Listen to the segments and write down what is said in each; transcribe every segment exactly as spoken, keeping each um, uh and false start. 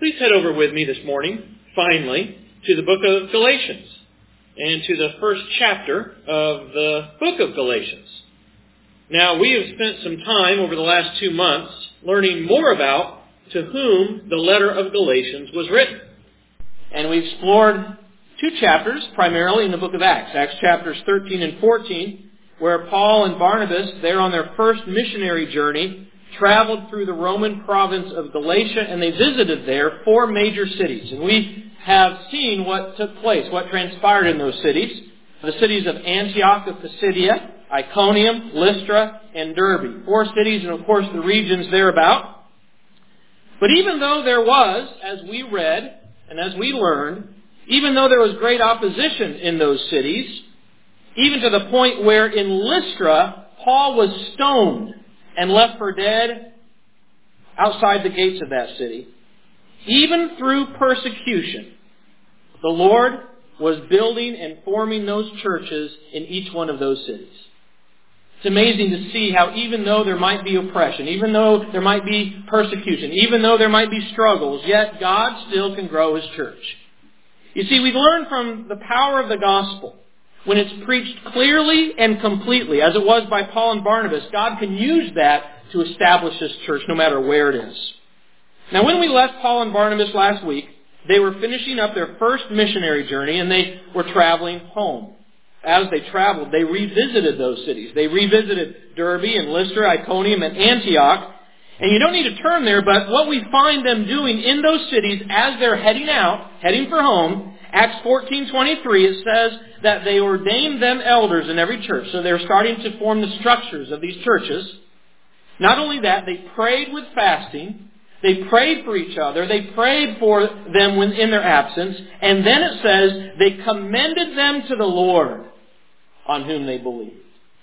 Please head over with me this morning, finally, to the book of Galatians and to the first chapter of the book of Galatians. Now, we have spent some time over the last two months learning more about to whom the letter of Galatians was written. And we explored two chapters, primarily in the book of Acts, Acts chapters thirteen and fourteen, where Paul and Barnabas, there on their first missionary journey, traveled through the Roman province of Galatia, and they visited there four major cities. And we have seen what took place, what transpired in those cities. The cities of Antioch of Pisidia, Iconium, Lystra, and Derbe. Four cities, and of course the regions thereabout. But even though there was, as we read and as we learned, even though there was great opposition in those cities, even to the point where in Lystra, Paul was stoned and left for dead outside the gates of that city. Even through persecution, the Lord was building and forming those churches in each one of those cities. It's amazing to see how even though there might be oppression, even though there might be persecution, even though there might be struggles, yet God still can grow His church. You see, we learn from the power of the gospel. When it's preached clearly and completely, as it was by Paul and Barnabas, God can use that to establish His church no matter where it is. Now, when we left Paul and Barnabas last week, they were finishing up their first missionary journey and they were traveling home. As they traveled, they revisited those cities. They revisited Derbe and Lystra, Iconium, and Antioch. And you don't need to turn there, but what we find them doing in those cities as they're heading out, heading for home, Acts fourteen twenty-three, it says that they ordained them elders in every church. So they're starting to form the structures of these churches. Not only that, they prayed with fasting. They prayed for each other. They prayed for them when in their absence. And then it says they commended them to the Lord on whom they believed.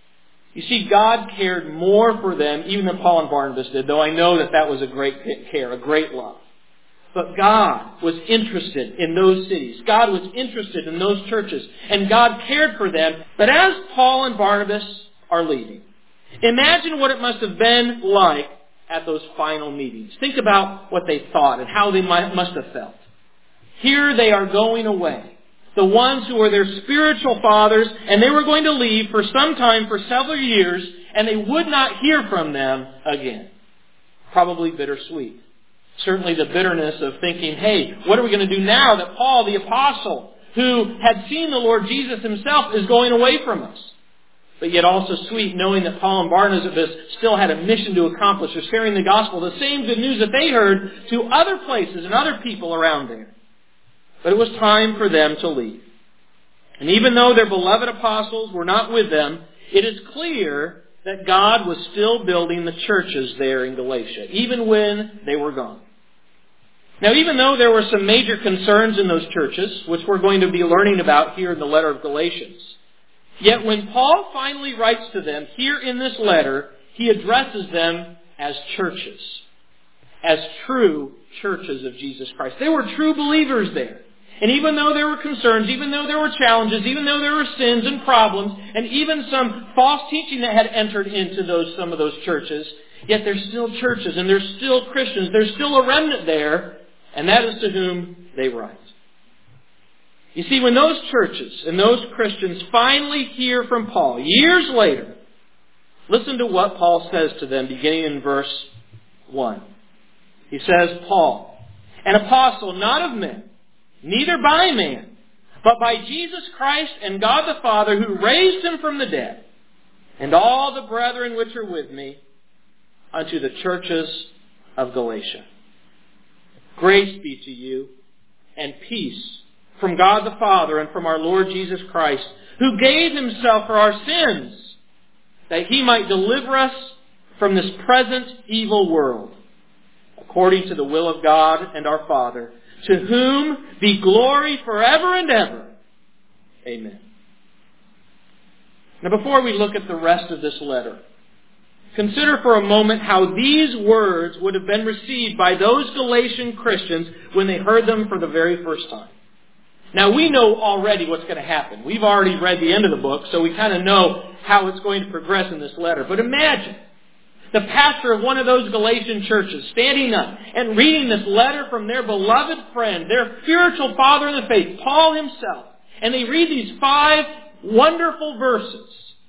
You see, God cared more for them even than Paul and Barnabas did, though I know that that was a great care, a great love. But God was interested in those cities. God was interested in those churches. And God cared for them. But as Paul and Barnabas are leaving, imagine what it must have been like at those final meetings. Think about what they thought and how they might, must have felt. Here they are going away. The ones who were their spiritual fathers, and they were going to leave for some time, for several years, and they would not hear from them again. Probably bittersweet. Certainly the bitterness of thinking, hey, what are we going to do now that Paul, the apostle, who had seen the Lord Jesus Himself, is going away from us? But yet also sweet knowing that Paul and Barnabas still had a mission to accomplish of sharing the gospel, the same good news that they heard, to other places and other people around there. But it was time for them to leave. And even though their beloved apostles were not with them, it is clear that God was still building the churches there in Galatia, even when they were gone. Now, even though there were some major concerns in those churches, which we're going to be learning about here in the letter of Galatians, yet when Paul finally writes to them here in this letter, he addresses them as churches, as true churches of Jesus Christ. They were true believers there. And even though there were concerns, even though there were challenges, even though there were sins and problems, and even some false teaching that had entered into those some of those churches, yet they're still churches and they're still Christians. There's still a remnant there, and that is to whom they write. You see, when those churches and those Christians finally hear from Paul, years later, listen to what Paul says to them beginning in verse one. He says, Paul, an apostle not of men, neither by man, but by Jesus Christ and God the Father who raised Him from the dead, and all the brethren which are with me, unto the churches of Galatia. Grace be to you, and peace from God the Father and from our Lord Jesus Christ, who gave Himself for our sins, that He might deliver us from this present evil world, according to the will of God and our Father, to whom be glory forever and ever. Amen. Now, before we look at the rest of this letter, consider for a moment how these words would have been received by those Galatian Christians when they heard them for the very first time. Now, we know already what's going to happen. We've already read the end of the book, so we kind of know how it's going to progress in this letter. But imagine The pastor of one of those Galatian churches standing up and reading this letter from their beloved friend, their spiritual father in the faith, Paul himself. And they read these five wonderful verses.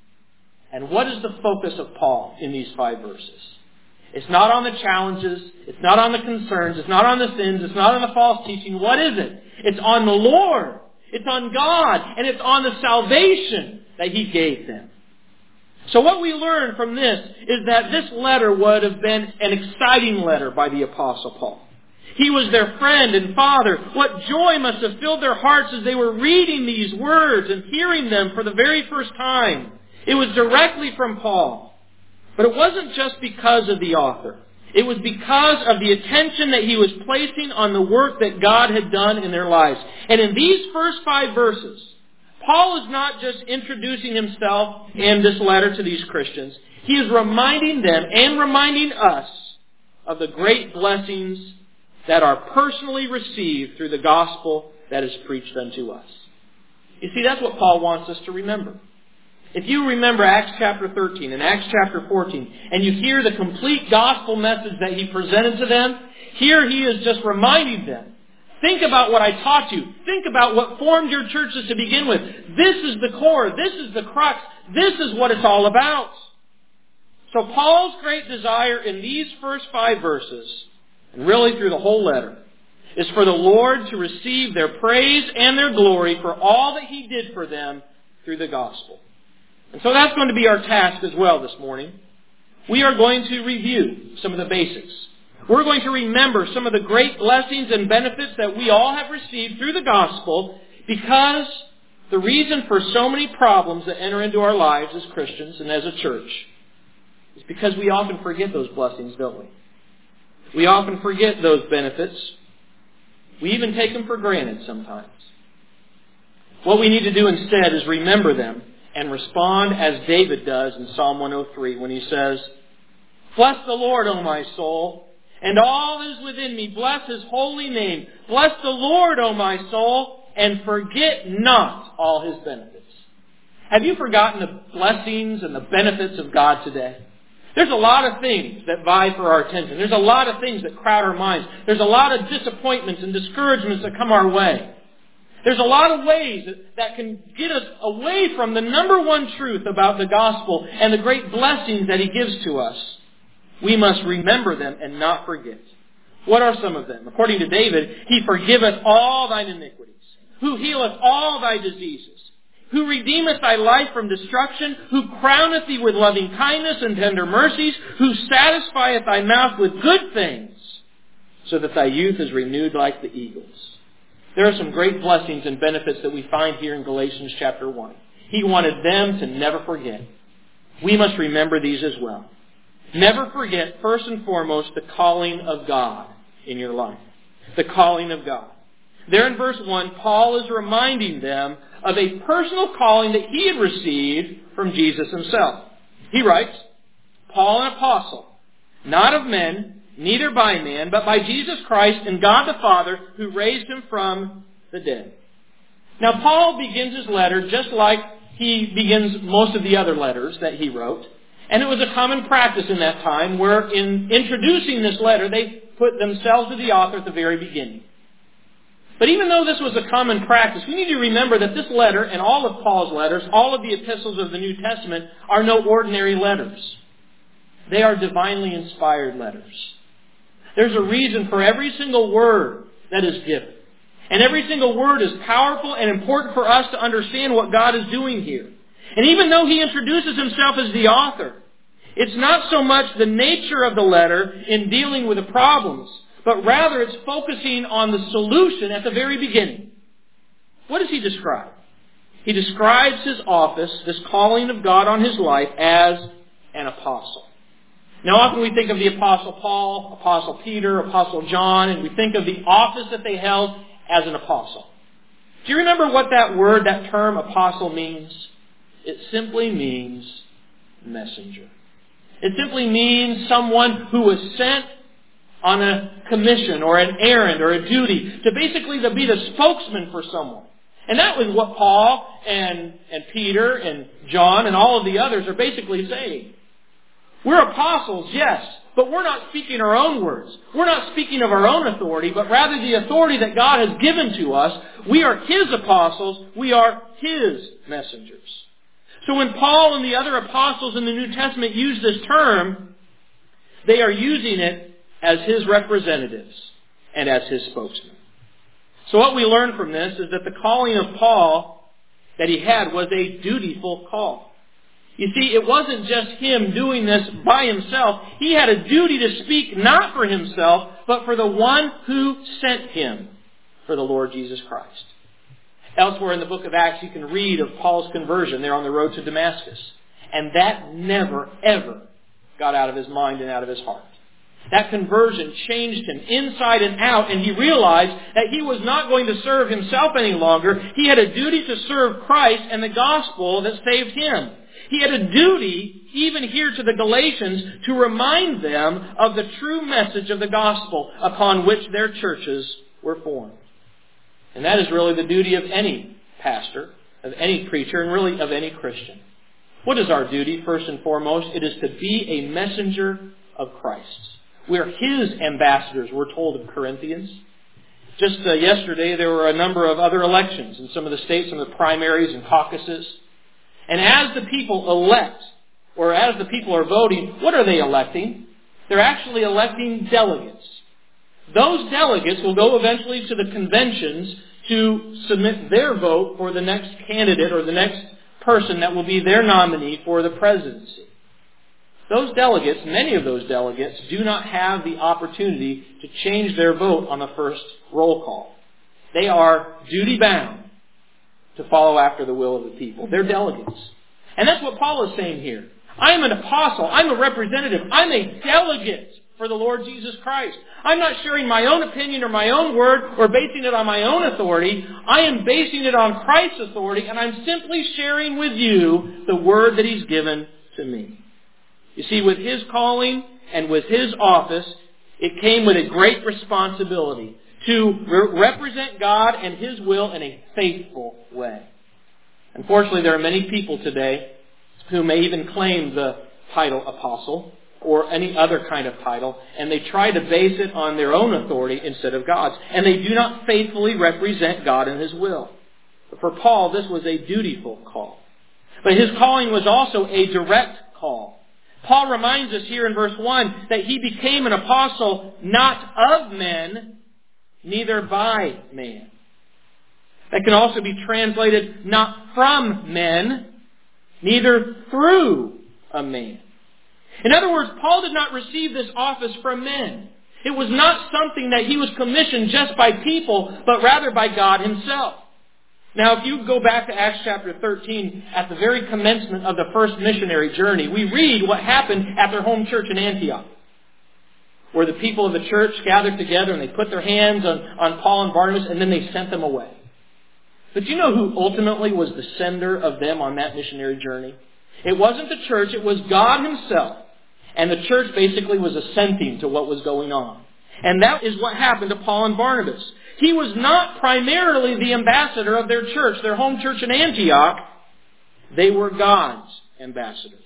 And what is the focus of Paul in these five verses? It's not on the challenges. It's not on the concerns. It's not on the sins. It's not on the false teaching. What is it? It's on the Lord. It's on God. And it's on the salvation that He gave them. So what we learn from this is that this letter would have been an exciting letter by the Apostle Paul. He was their friend and father. What joy must have filled their hearts as they were reading these words and hearing them for the very first time. It was directly from Paul. But it wasn't just because of the author. It was because of the attention that he was placing on the work that God had done in their lives. And in these first five verses, Paul is not just introducing himself in this letter to these Christians. He is reminding them and reminding us of the great blessings that are personally received through the gospel that is preached unto us. You see, that's what Paul wants us to remember. If you remember Acts chapter thirteen and Acts chapter fourteen, and you hear the complete gospel message that he presented to them, here he is just reminding them, think about what I taught you. Think about what formed your churches to begin with. This is the core. This is the crux. This is what it's all about. So Paul's great desire in these first five verses, and really through the whole letter, is for the Lord to receive their praise and their glory for all that He did for them through the gospel. And so that's going to be our task as well this morning. We are going to review some of the basics. We're going to remember some of the great blessings and benefits that we all have received through the gospel, because the reason for so many problems that enter into our lives as Christians and as a church is because we often forget those blessings, don't we? We often forget those benefits. We even take them for granted sometimes. What we need to do instead is remember them and respond as David does in Psalm one oh three when he says, "Bless the Lord, O my soul, and all that is within me. Bless His holy name. Bless the Lord, O my soul, and forget not all His benefits." Have you forgotten the blessings and the benefits of God today? There's a lot of things that vie for our attention. There's a lot of things that crowd our minds. There's a lot of disappointments and discouragements that come our way. There's a lot of ways that, that can get us away from the number one truth about the gospel and the great blessings that He gives to us. We must remember them and not forget. What are some of them? According to David, He forgiveth all thine iniquities, who healeth all thy diseases, who redeemeth thy life from destruction, who crowneth thee with loving kindness and tender mercies, who satisfieth thy mouth with good things, so that thy youth is renewed like the eagles. There are some great blessings and benefits that we find here in Galatians chapter one. He wanted them to never forget. We must remember these as well. Never forget, first and foremost, the calling of God in your life. The calling of God. There in verse one, Paul is reminding them of a personal calling that he had received from Jesus Himself. He writes, "Paul, an apostle, not of men, neither by man, but by Jesus Christ and God the Father, who raised Him from the dead." Now, Paul begins his letter just like he begins most of the other letters that he wrote. And it was a common practice in that time where in introducing this letter, they put themselves to the author at the very beginning. But even though this was a common practice, we need to remember that this letter and all of Paul's letters, all of the epistles of the New Testament, are no ordinary letters. They are divinely inspired letters. There's a reason for every single word that is given. And every single word is powerful and important for us to understand what God is doing here. And even though he introduces himself as the author, it's not so much the nature of the letter in dealing with the problems, but rather it's focusing on the solution at the very beginning. What does he describe? He describes his office, this calling of God on his life, as an apostle. Now often we think of the Apostle Paul, Apostle Peter, Apostle John, and we think of the office that they held as an apostle. Do you remember what that word, that term apostle means? It simply means messenger. It simply means someone who was sent on a commission or an errand or a duty to basically to be the spokesman for someone. And that was what Paul and, and Peter and John and all of the others are basically saying. We're apostles, yes, but we're not speaking our own words. We're not speaking of our own authority, but rather the authority that God has given to us. We are His apostles. We are His messengers. So when Paul and the other apostles in the New Testament use this term, they are using it as His representatives and as His spokesmen. So what we learn from this is that the calling of Paul that he had was a dutiful call. You see, it wasn't just him doing this by himself. He had a duty to speak not for himself, but for the one who sent him, for the Lord Jesus Christ. Elsewhere in the book of Acts, you can read of Paul's conversion there on the road to Damascus. And that never, ever got out of his mind and out of his heart. That conversion changed him inside and out, and he realized that he was not going to serve himself any longer. He had a duty to serve Christ and the gospel that saved him. He had a duty, even here to the Galatians, to remind them of the true message of the gospel upon which their churches were formed. And that is really the duty of any pastor, of any preacher, and really of any Christian. What is our duty, first and foremost? It is to be a messenger of Christ. We are His ambassadors, we're told in Corinthians. Just uh, yesterday, there were a number of other elections in some of the states, some of the primaries and caucuses. And as the people elect, or as the people are voting, what are they electing? They're actually electing delegates. Those delegates will go eventually to the conventions to submit their vote for the next candidate or the next person that will be their nominee for the presidency. Those delegates, many of those delegates, do not have the opportunity to change their vote on the first roll call. They are duty-bound to follow after the will of the people. They're delegates. And that's what Paul is saying here. I am an apostle. I'm a representative. I'm a delegate for the Lord Jesus Christ. I'm not sharing my own opinion or my own word or basing it on my own authority. I am basing it on Christ's authority, and I'm simply sharing with you the word that He's given to me. You see, with His calling and with His office, it came with a great responsibility to re- represent God and His will in a faithful way. Unfortunately, there are many people today who may even claim the title apostle or any other kind of title, and they try to base it on their own authority instead of God's. And they do not faithfully represent God and His will. But for Paul, this was a dutiful call. But his calling was also a direct call. Paul reminds us here in verse one that he became an apostle not of men, neither by man. That can also be translated not from men, neither through a man. In other words, Paul did not receive this office from men. It was not something that he was commissioned just by people, but rather by God Himself. Now, if you go back to Acts chapter thirteen, at the very commencement of the first missionary journey, we read what happened at their home church in Antioch, where the people of the church gathered together and they put their hands on, on Paul and Barnabas, and then they sent them away. But you know who ultimately was the sender of them on that missionary journey? It wasn't the church, it was God Himself. And the church basically was assenting to what was going on. And that is what happened to Paul and Barnabas. He was not primarily the ambassador of their church, their home church in Antioch. They were God's ambassadors.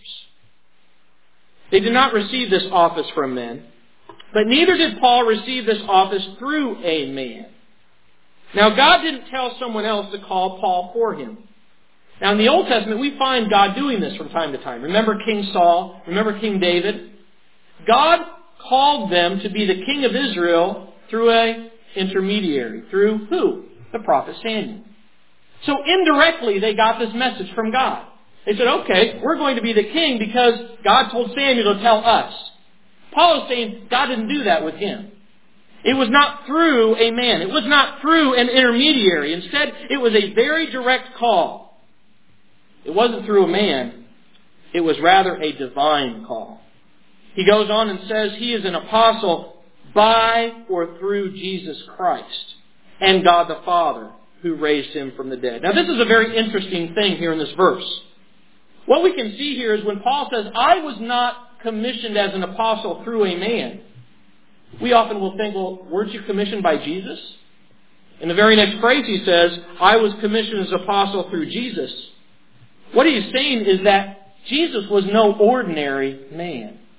They did not receive this office from men, but neither did Paul receive this office through a man. Now, God didn't tell someone else to call Paul for him. Now, in the Old Testament, we find God doing this from time to time. Remember King Saul? Remember King David? God called them to be the king of Israel through an intermediary. Through who? The prophet Samuel. So indirectly, they got this message from God. They said, okay, we're going to be the king because God told Samuel to tell us. Paul is saying God didn't do that with him. It was not through a man. It was not through an intermediary. Instead, it was a very direct call. It wasn't through a man. It was rather a divine call. He goes on and says he is an apostle by or through Jesus Christ and God the Father who raised Him from the dead. Now, this is a very interesting thing here in this verse. What we can see here is when Paul says, I was not commissioned as an apostle through a man, we often will think, well, weren't you commissioned by Jesus? In the very next phrase he says, I was commissioned as apostle through Jesus. What he's saying is that Jesus was no ordinary man.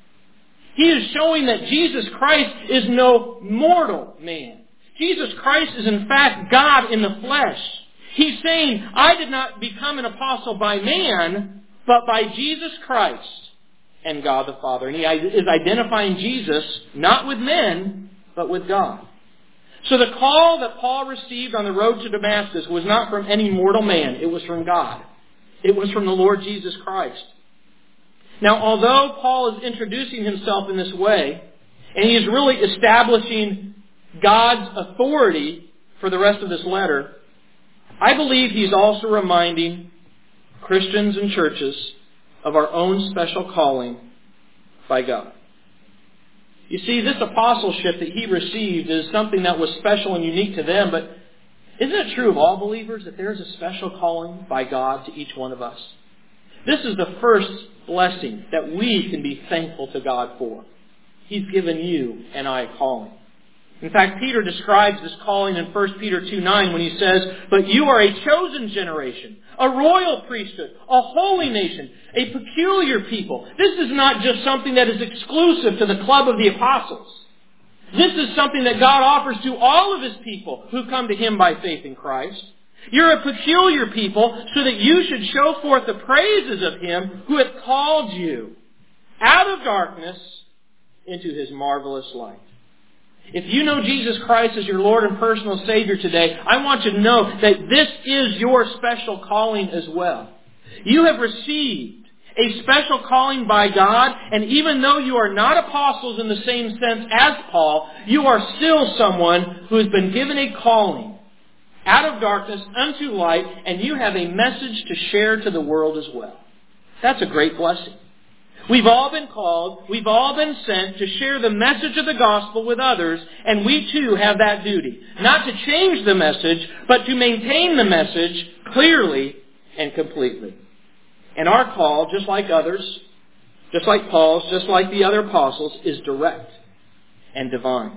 He is showing that Jesus Christ is no mortal man. Jesus Christ is in fact God in the flesh. He's saying, I did not become an apostle by man, but by Jesus Christ and God the Father. And he is identifying Jesus not with men, but with God. So the call that Paul received on the road to Damascus was not from any mortal man. It was from God. It was from the Lord Jesus Christ. Now, although Paul is introducing himself in this way, and he is really establishing God's authority for the rest of this letter, I believe he's also reminding Christians and churches of our own special calling by God. You see, this apostleship that he received is something that was special and unique to them, but isn't it true of all believers that there is a special calling by God to each one of us? This is the first blessing that we can be thankful to God for. He's given you and I a calling. In fact, Peter describes this calling in First Peter two nine when he says, but you are a chosen generation, a royal priesthood, a holy nation, a peculiar people. This is not just something that is exclusive to the club of the apostles. This is something that God offers to all of His people who come to Him by faith in Christ. You're a peculiar people so that you should show forth the praises of Him who hath called you out of darkness into His marvelous light. If you know Jesus Christ as your Lord and personal Savior today, I want you to know that this is your special calling as well. You have received a special calling by God, and even though you are not apostles in the same sense as Paul, you are still someone who has been given a calling out of darkness unto light, and you have a message to share to the world as well. That's a great blessing. We've all been called, we've all been sent to share the message of the gospel with others, and we too have that duty. Not to change the message, but to maintain the message clearly and completely. And our call, just like others, just like Paul's, just like the other apostles, is direct and divine.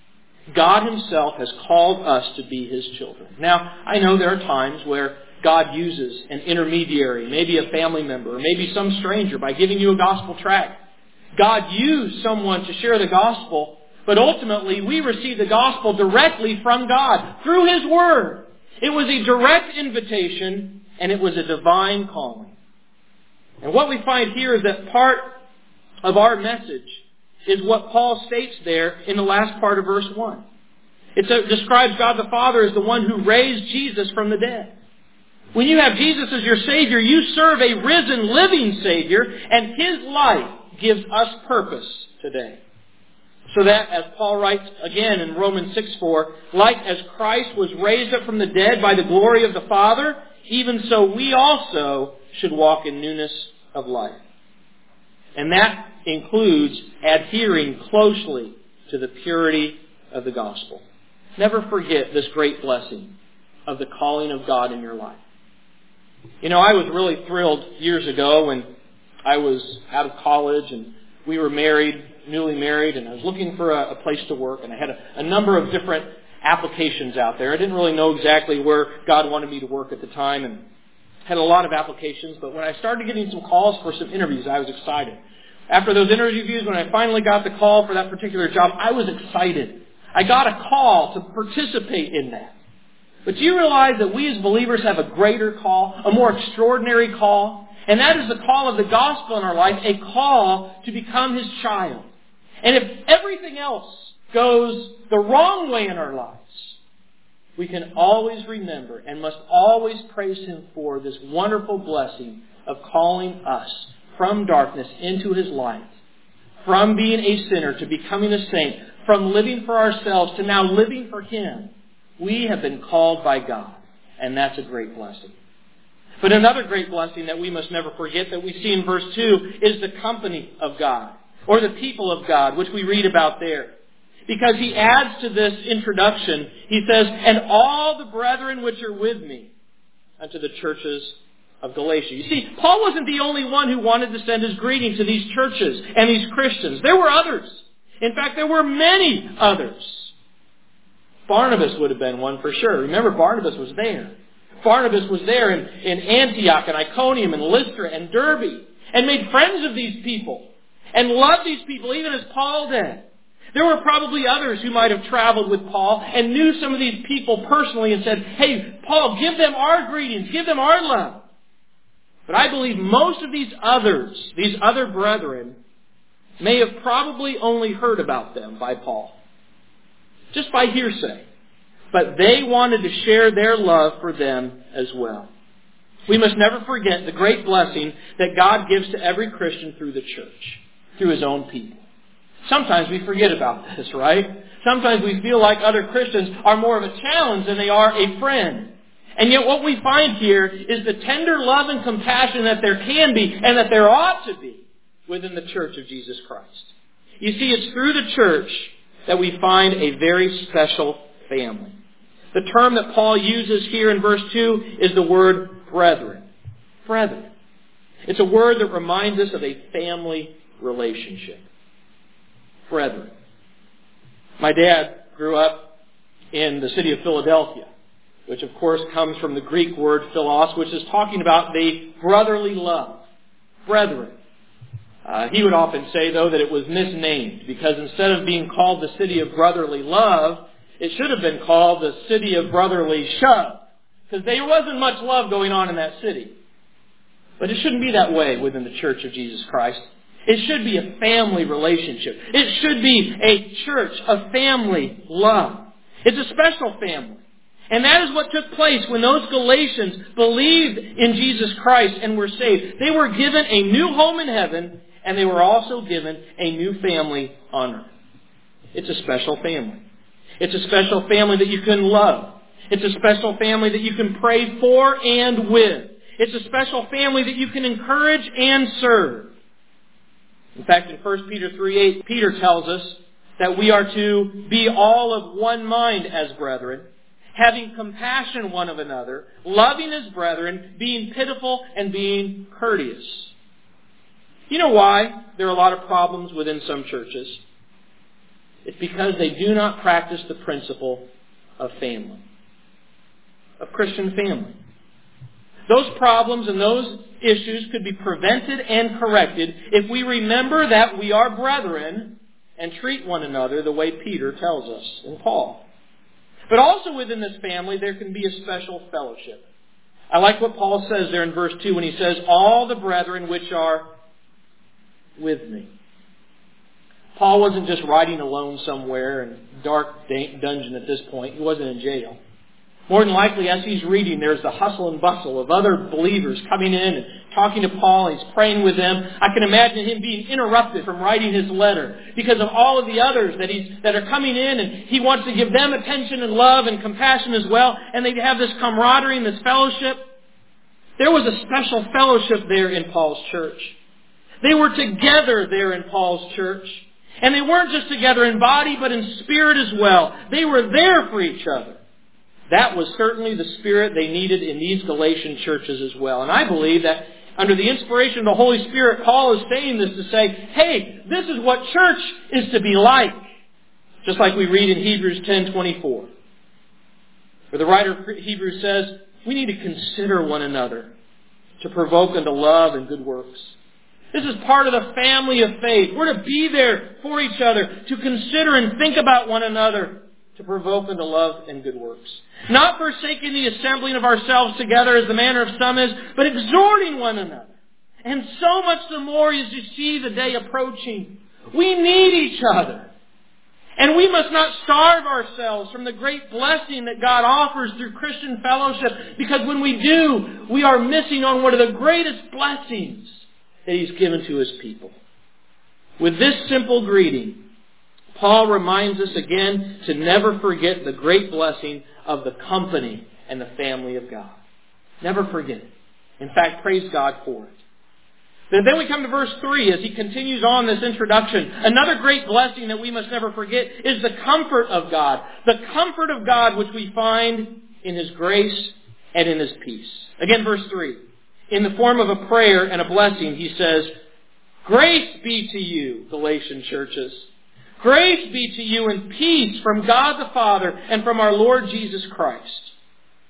God Himself has called us to be His children. Now, I know there are times where God uses an intermediary, maybe a family member, or maybe some stranger, by giving you a gospel tract. God used someone to share the gospel, but ultimately we receive the gospel directly from God, through His Word. It was a direct invitation, and it was a divine calling. And what we find here is that part of our message is what Paul states there in the last part of verse one. It describes God the Father as the one who raised Jesus from the dead. When you have Jesus as your Savior, you serve a risen, living Savior, and His life gives us purpose today. So that, as Paul writes again in Romans six four, like as Christ was raised up from the dead by the glory of the Father, even so we also should walk in newness of life. And that includes adhering closely to the purity of the gospel. Never forget this great blessing of the calling of God in your life. You know, I was really thrilled years ago when I was out of college and we were married, newly married, and I was looking for a, a place to work, and I had a, a number of different applications out there. I didn't really know exactly where God wanted me to work at the time, and had a lot of applications, but when I started getting some calls for some interviews, I was excited. After those interviews, when I finally got the call for that particular job, I was excited. I got a call to participate in that. But do you realize that we as believers have a greater call, a more extraordinary call? And that is the call of the gospel in our life, a call to become His child. And if everything else goes the wrong way in our lives, we can always remember and must always praise Him for this wonderful blessing of calling us from darkness into His light, from being a sinner to becoming a saint, from living for ourselves to now living for Him. We have been called by God, and that's a great blessing. But another great blessing that we must never forget that we see in verse two is the company of God, or the people of God, which we read about there. Because he adds to this introduction, he says, and all the brethren which are with me unto the churches of Galatia. You see, Paul wasn't the only one who wanted to send his greeting to these churches and these Christians. There were others. In fact, there were many others. Barnabas would have been one for sure. Remember, Barnabas was there. Barnabas was there in, in Antioch and Iconium and Lystra and Derbe and made friends of these people. and loved these people even as Paul did. There were probably others who might have traveled with Paul and knew some of these people personally and said, hey, Paul, give them our greetings, give them our love. But I believe most of these others, these other brethren, may have probably only heard about them by Paul. Just by hearsay. But they wanted to share their love for them as well. We must never forget the great blessing that God gives to every Christian through the church, through His own people. Sometimes we forget about this, right? Sometimes we feel like other Christians are more of a challenge than they are a friend. And yet what we find here is the tender love and compassion that there can be and that there ought to be within the church of Jesus Christ. You see, it's through the church that we find a very special family. The term that Paul uses here in verse two is the word brethren. Brethren. It's a word that reminds us of a family relationship. Brethren. My dad grew up in the city of Philadelphia, which of course comes from the Greek word philos, which is talking about the brotherly love. Brethren. Uh, he would often say, though, that it was misnamed, because instead of being called the city of brotherly love, it should have been called the city of brotherly shove, because there wasn't much love going on in that city. But it shouldn't be that way within the Church of Jesus Christ. It should be a family relationship. It should be a church of family love. It's a special family. And that is what took place when those Galatians believed in Jesus Christ and were saved. They were given a new home in heaven, and they were also given a new family on earth. It's a special family. It's a special family that you can love. It's a special family that you can pray for and with. It's a special family that you can encourage and serve. In fact, in First Peter three eight, Peter tells us that we are to be all of one mind as brethren, having compassion one of another, loving as brethren, being pitiful, and being courteous. You know why there are a lot of problems within some churches? It's because they do not practice the principle of family, of Christian family. Those problems and those issues could be prevented and corrected if we remember that we are brethren and treat one another the way Peter tells us and Paul. But also within this family, there can be a special fellowship. I like what Paul says there in verse two when he says, all the brethren which are with me. Paul wasn't just riding alone somewhere in a dark dungeon at this point. He wasn't in jail. More than likely, as he's reading, there's the hustle and bustle of other believers coming in and talking to Paul. He's praying with them. I can imagine him being interrupted from writing his letter because of all of the others that he's that are coming in, and he wants to give them attention and love and compassion as well. And they have this camaraderie and this fellowship. There was a special fellowship there in Paul's church. They were together there in Paul's church. And they weren't just together in body, but in spirit as well. They were there for each other. That was certainly the spirit they needed in these Galatian churches as well. And I believe that under the inspiration of the Holy Spirit, Paul is saying this to say, hey, this is what church is to be like. Just like we read in Hebrews ten twenty-four. Where the writer of Hebrews says, we need to consider one another to provoke unto love and good works. This is part of the family of faith. We're to be there for each other, to consider and think about one another, to provoke unto love and good works. Not forsaking the assembling of ourselves together as the manner of some is, but exhorting one another. And so much the more as you see the day approaching. We need each other. And we must not starve ourselves from the great blessing that God offers through Christian fellowship, because when we do, we are missing on one of the greatest blessings that He's given to His people. With this simple greeting, Paul reminds us again to never forget the great blessing of the company and the family of God. Never forget it. In fact, praise God for it. But then we come to verse three as he continues on this introduction. Another great blessing that we must never forget is the comfort of God. The comfort of God which we find in His grace and in His peace. Again, verse three. In the form of a prayer and a blessing, he says, grace be to you, Galatian churches. Grace be to you and peace from God the Father and from our Lord Jesus Christ.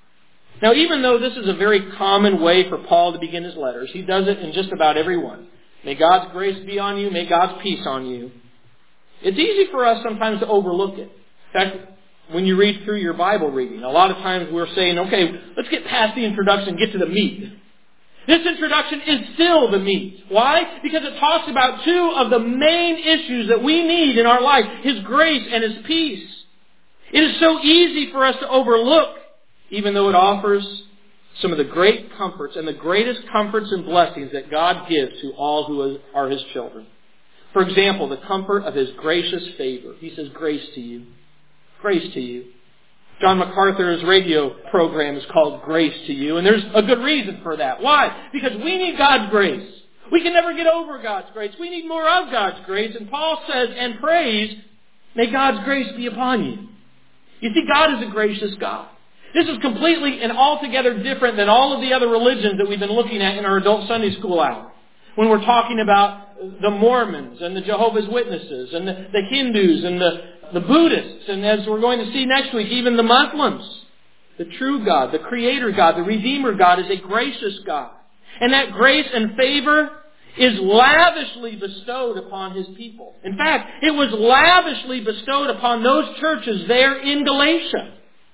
Now, even though this is a very common way for Paul to begin his letters, he does it in just about every one. May God's grace be on you. May God's peace on you. It's easy for us sometimes to overlook it. In fact, when you read through your Bible reading, a lot of times we're saying, okay, let's get past the introduction and get to the meat. This introduction is still the meat. Why? Because it talks about two of the main issues that we need in our life, His grace and His peace. It is so easy for us to overlook, even though it offers some of the great comforts and the greatest comforts and blessings that God gives to all who are His children. For example, the comfort of His gracious favor. He says, grace to you. Grace to you. John MacArthur's radio program is called Grace to You, and there's a good reason for that. Why? Because we need God's grace. We can never get over God's grace. We need more of God's grace. And Paul says and prays, may God's grace be upon you. You see, God is a gracious God. This is completely and altogether different than all of the other religions that we've been looking at in our adult Sunday school hour. When we're talking about the Mormons and the Jehovah's Witnesses and the, the Hindus and the, the Buddhists, and as we're going to see next week, even the Muslims. The true God, the Creator God, the Redeemer God is a gracious God. And that grace and favor is lavishly bestowed upon His people. In fact, it was lavishly bestowed upon those churches there in Galatia.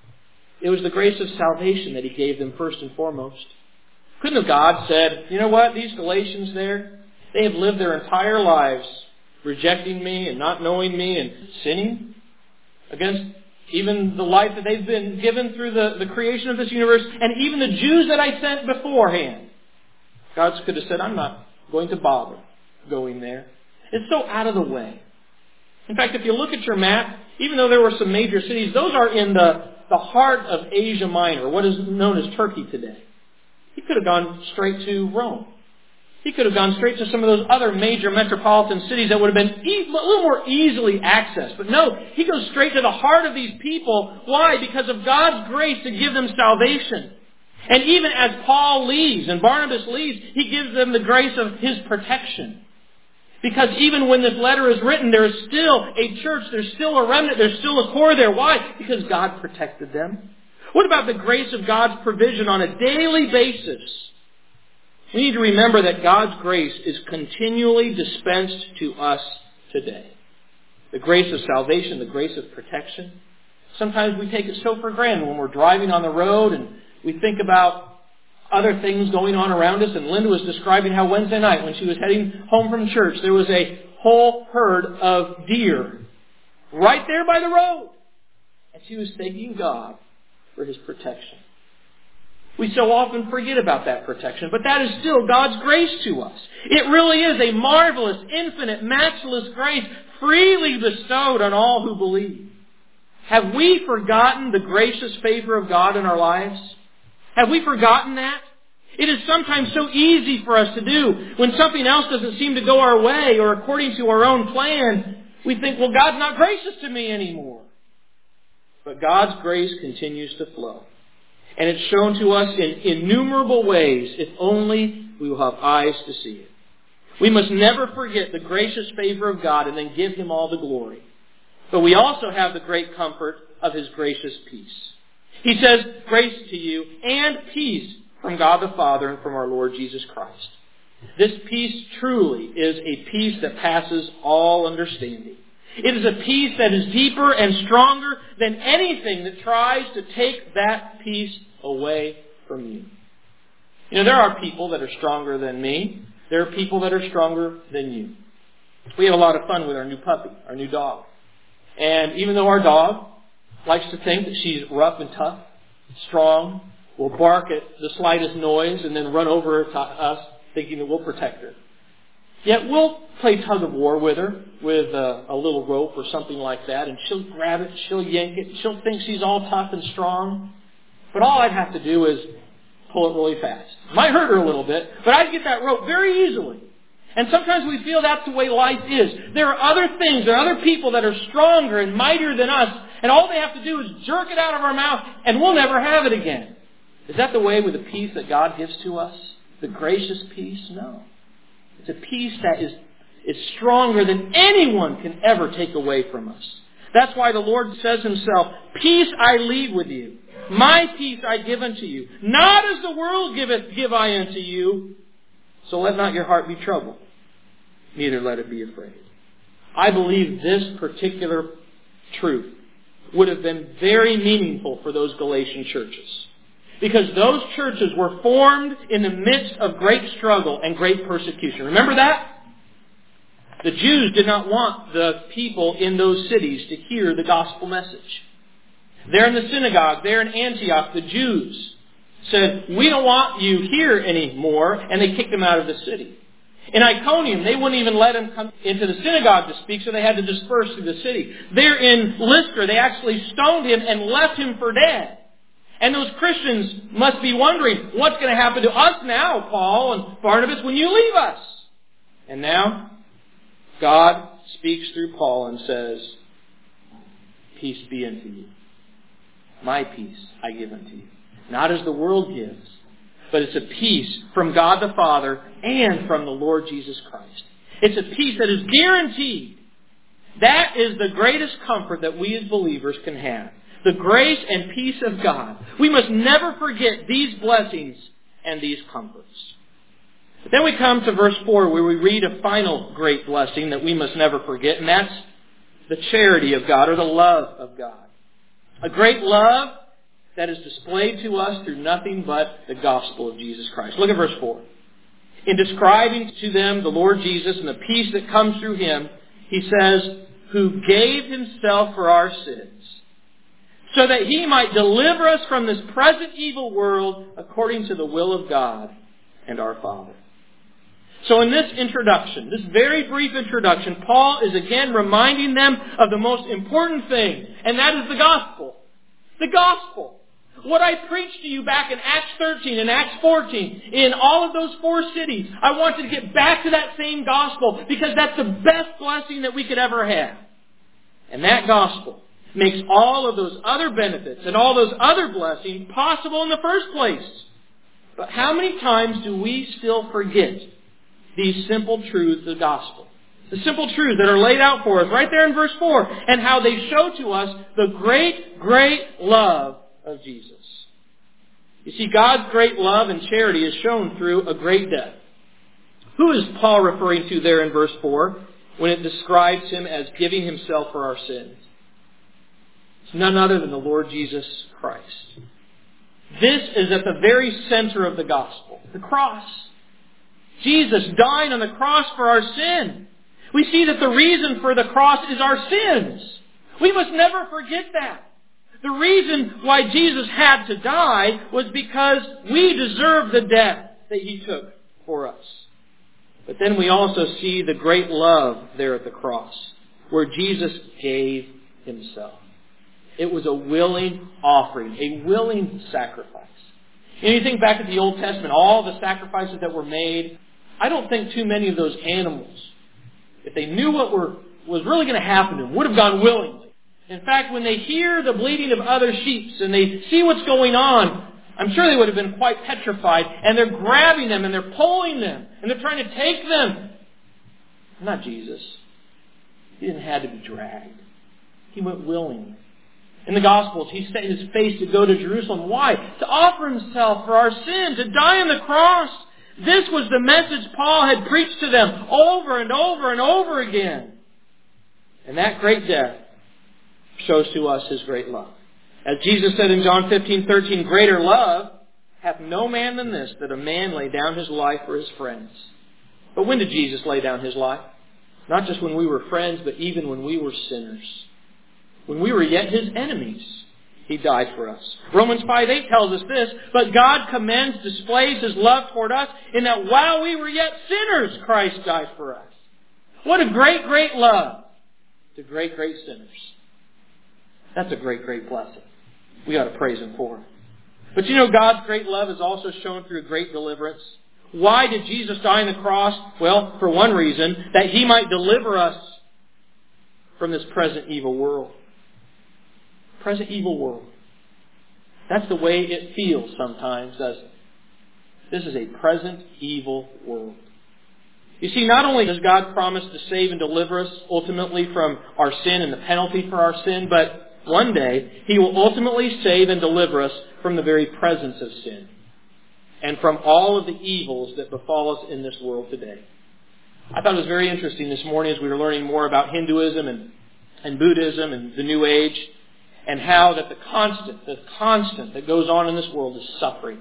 It was the grace of salvation that He gave them first and foremost. Couldn't have God said, you know what, these Galatians there, they have lived their entire lives rejecting me and not knowing me and sinning against even the life that they've been given through the, the creation of this universe, and even the Jews that I sent beforehand. God could have said, I'm not going to bother going there. It's so out of the way. In fact, if you look at your map, even though there were some major cities, those are in the, the heart of Asia Minor, what is known as Turkey today. He could have gone straight to Rome. He could have gone straight to some of those other major metropolitan cities that would have been e- a little more easily accessed. But no, he goes straight to the heart of these people. Why? Because of God's grace to give them salvation. And even as Paul leaves and Barnabas leaves, he gives them the grace of his protection. Because even when this letter is written, there is still a church, there's still a remnant, there's still a core there. Why? Because God protected them. What about the grace of God's provision on a daily basis? We need to remember that God's grace is continually dispensed to us today. The grace of salvation, the grace of protection. Sometimes we take it so for granted when we're driving on the road and we think about other things going on around us. And Linda was describing how Wednesday night, when she was heading home from church, there was a whole herd of deer right there by the road. And she was thanking God for His protection. We so often forget about that protection, but that is still God's grace to us. It really is a marvelous, infinite, matchless grace freely bestowed on all who believe. Have we forgotten the gracious favor of God in our lives? Have we forgotten that? It is sometimes so easy for us to do. When something else doesn't seem to go our way or according to our own plan, we think, well, God's not gracious to me anymore. But God's grace continues to flow. And it's shown to us in innumerable ways if only we will have eyes to see it. We must never forget the gracious favor of God and then give Him all the glory. But we also have the great comfort of His gracious peace. He says, grace to you and peace from God the Father and from our Lord Jesus Christ. This peace truly is a peace that passes all understanding. It is a peace that is deeper and stronger than anything that tries to take that peace away from you. You know, there are people that are stronger than me. There are people that are stronger than you. We have a lot of fun with our new puppy, our new dog. And even though our dog likes to think that she's rough and tough, strong, will bark at the slightest noise and then run over to us thinking that we'll protect her. Yet we'll play tug of war with her with a, a little rope or something like that, and she'll grab it, she'll yank it, she'll think she's all tough and strong. But all I'd have to do is pull it really fast. Might hurt her a little bit, but I'd get that rope very easily. And sometimes we feel that's the way life is. There are other things, there are other people that are stronger and mightier than us, and all they have to do is jerk it out of our mouth, and we'll never have it again. Is that the way with the peace that God gives to us? The gracious peace? No. It's a peace that is, is stronger than anyone can ever take away from us. That's why the Lord says Himself, peace I leave with you. My peace I give unto you. Not as the world giveth, give I unto you. So let not your heart be troubled, neither let it be afraid. I believe this particular truth would have been very meaningful for those Galatian churches. Because those churches were formed in the midst of great struggle and great persecution. Remember that? The Jews did not want the people in those cities to hear the gospel message. There in the synagogue, there in Antioch, the Jews said, we don't want you here anymore, and they kicked him out of the city. In Iconium, they wouldn't even let him come into the synagogue to speak, so they had to disperse through the city. There in Lystra, they actually stoned him and left him for dead. And those Christians must be wondering, what's going to happen to us now, Paul and Barnabas, when you leave us? And now, God speaks through Paul and says, peace be unto you. My peace I give unto you. Not as the world gives, but it's a peace from God the Father and from the Lord Jesus Christ. It's a peace that is guaranteed. That is the greatest comfort that we as believers can have. The grace and peace of God. We must never forget these blessings and these comforts. But then we come to verse four, where we read a final great blessing that we must never forget, and that's the charity of God, or the love of God. A great love that is displayed to us through nothing but the gospel of Jesus Christ. Look at verse four. In describing to them the Lord Jesus and the peace that comes through Him, He says, who gave Himself for our sins, so that He might deliver us from this present evil world according to the will of God and our Father. So in this introduction, this very brief introduction, Paul is again reminding them of the most important thing, and that is the gospel. The gospel. What I preached to you back in Acts thirteen and Acts fourteen, in all of those four cities, I wanted to get back to that same gospel because that's the best blessing that we could ever have. And that gospel makes all of those other benefits and all those other blessings possible in the first place. But how many times do we still forget these simple truths of the gospel? The simple truths that are laid out for us right there in verse four, and how they show to us the great, great love of Jesus. You see, God's great love and charity is shown through a great death. Who is Paul referring to there in verse four when it describes Him as giving Himself for our sins? It's none other than the Lord Jesus Christ. This is at the very center of the gospel, the cross. Jesus dying on the cross for our sin. We see that the reason for the cross is our sins. We must never forget that. The reason why Jesus had to die was because we deserve the death that He took for us. But then we also see the great love there at the cross, where Jesus gave Himself. It was a willing offering, a willing sacrifice. You know, you think back at the Old Testament, all the sacrifices that were made, I don't think too many of those animals, if they knew what were, was really going to happen to them, would have gone willingly. In fact, when they hear the bleating of other sheep and they see what's going on, I'm sure they would have been quite petrified. And they're grabbing them and they're pulling them and they're trying to take them. Not Jesus. He didn't have to be dragged. He went willingly. In the Gospels, He set His face to go to Jerusalem. Why? To offer Himself for our sin, to die on the cross. This was the message Paul had preached to them over and over and over again. And that great death shows to us His great love. As Jesus said in John fifteen thirteen, greater love hath no man than this, that a man lay down his life for his friends. But when did Jesus lay down His life? Not just when we were friends, but even when we were sinners. When we were yet His enemies, He died for us. Romans five eight tells us this, but God commends, displays His love toward us in that while we were yet sinners, Christ died for us. What a great, great love to great, great sinners. That's a great, great blessing. We ought to praise Him for it. But you know, God's great love is also shown through great deliverance. Why did Jesus die on the cross? Well, for one reason, that He might deliver us from this present evil world. Present evil world. That's the way it feels sometimes, doesn't it? This is a present evil world. You see, not only does God promise to save and deliver us ultimately from our sin and the penalty for our sin, but one day He will ultimately save and deliver us from the very presence of sin and from all of the evils that befall us in this world today. I thought it was very interesting this morning as we were learning more about Hinduism and, and Buddhism and the New Age, and how that the constant, the constant that goes on in this world is suffering.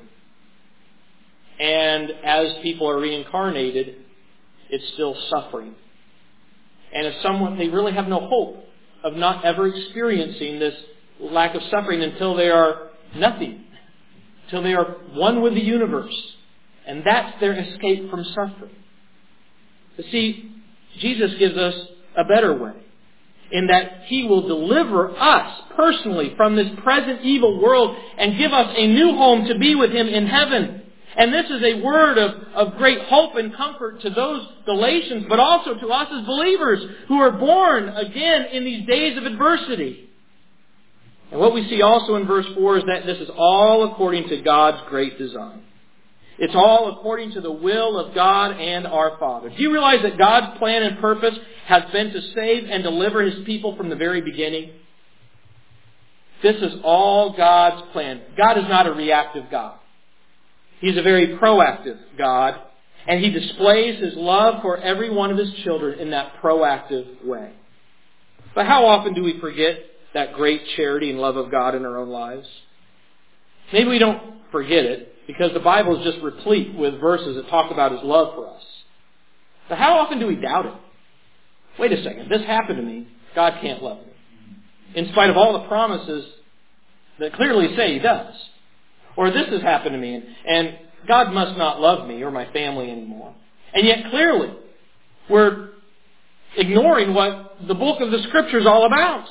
And as people are reincarnated, it's still suffering. And if someone, they really have no hope of not ever experiencing this lack of suffering until they are nothing, until they are one with the universe. And that's their escape from suffering. But see, Jesus gives us a better way, in that He will deliver us personally from this present evil world and give us a new home to be with Him in heaven. And this is a word of, of great hope and comfort to those Galatians, but also to us as believers who are born again in these days of adversity. And what we see also in verse four is that this is all according to God's great design. It's all according to the will of God and our Father. Do you realize that God's plan and purpose has been to save and deliver His people from the very beginning? This is all God's plan. God is not a reactive God. He's a very proactive God, and He displays His love for every one of His children in that proactive way. But how often do we forget that great charity and love of God in our own lives? Maybe we don't forget it because the Bible is just replete with verses that talk about His love for us. But how often do we doubt it? Wait a second, this happened to me. God can't love me. In spite of all the promises that clearly say He does. Or this has happened to me, and, and God must not love me or my family anymore. And yet clearly, we're ignoring what the book of the Scripture is all about.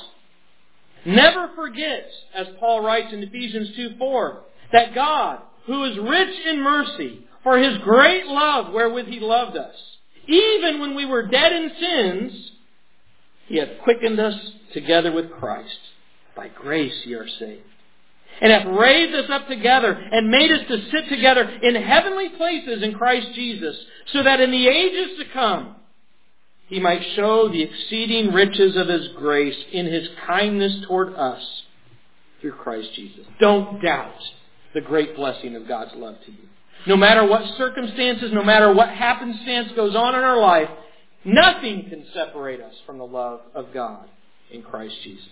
Never forget, as Paul writes in Ephesians two four, that God, who is rich in mercy, for His great love wherewith He loved us, even when we were dead in sins, He hath quickened us together with Christ. By grace ye are saved. And hath raised us up together and made us to sit together in heavenly places in Christ Jesus, so that in the ages to come He might show the exceeding riches of His grace in His kindness toward us through Christ Jesus. Don't doubt the great blessing of God's love to you. No matter what circumstances, no matter what happenstance goes on in our life, nothing can separate us from the love of God in Christ Jesus.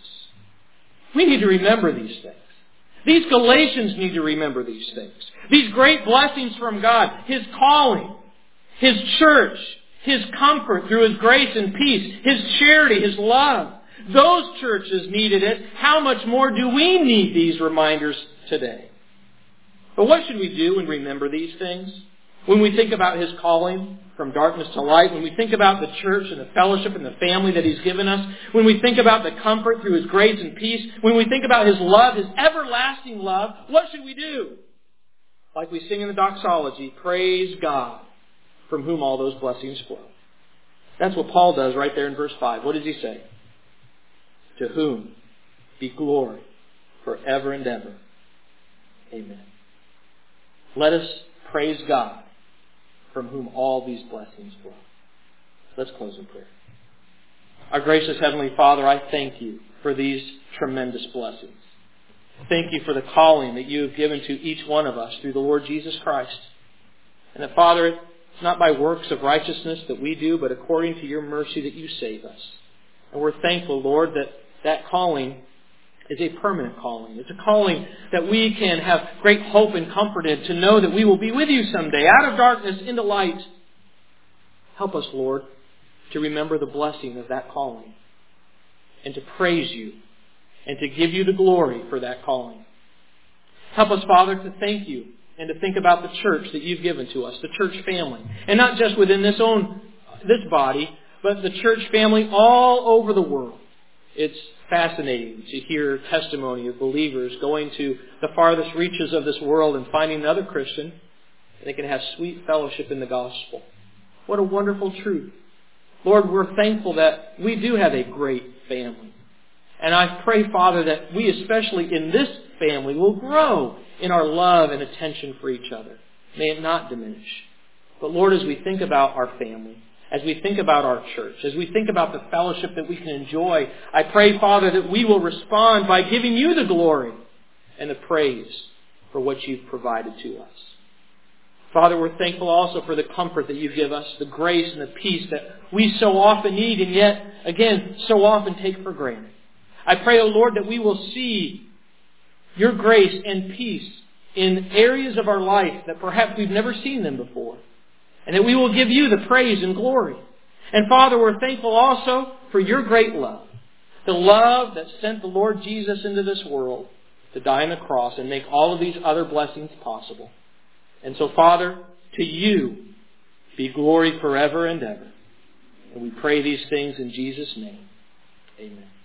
We need to remember these things. These Galatians need to remember these things. These great blessings from God, His calling, His church, His comfort through His grace and peace, His charity, His love. Those churches needed it. How much more do we need these reminders today? But what should we do when we remember these things? When we think about His calling from darkness to light, when we think about the church and the fellowship and the family that He's given us, when we think about the comfort through His grace and peace, when we think about His love, His everlasting love, what should we do? Like we sing in the doxology, praise God, from whom all those blessings flow. That's what Paul does right there in verse five. What does he say? To whom be glory forever and ever. Amen. Let us praise God, from whom all these blessings flow. Let's close in prayer. Our gracious Heavenly Father, I thank You for these tremendous blessings. Thank You for the calling that You have given to each one of us through the Lord Jesus Christ. And that, Father, it's not by works of righteousness that we do, but according to Your mercy that You save us. And we're thankful, Lord, that that calling is a permanent calling. It's a calling that we can have great hope and comfort in, to know that we will be with You someday, out of darkness into light. Help us, Lord, to remember the blessing of that calling, and to praise You, and to give You the glory for that calling. Help us, Father, to thank You, and to think about the church that You've given to us, the church family. And not just within this own, this body, but the church family all over the world. It's fascinating to hear testimony of believers going to the farthest reaches of this world and finding another Christian, and they can have sweet fellowship in the gospel. What a wonderful truth. Lord, we're thankful that we do have a great family. And I pray, Father, that we, especially in this family, will grow in our love and attention for each other. May it not diminish. But Lord, as we think about our family, as we think about our church, as we think about the fellowship that we can enjoy, I pray, Father, that we will respond by giving You the glory and the praise for what You've provided to us. Father, we're thankful also for the comfort that you give us, the grace and the peace that we so often need and yet, again, so often take for granted. I pray, O Lord, that we will see your grace and peace in areas of our life that perhaps we've never seen them before. And that we will give you the praise and glory. And Father, we're thankful also for your great love. The love that sent the Lord Jesus into this world to die on the cross and make all of these other blessings possible. And so, Father, to you be glory forever and ever. And we pray these things in Jesus' name. Amen.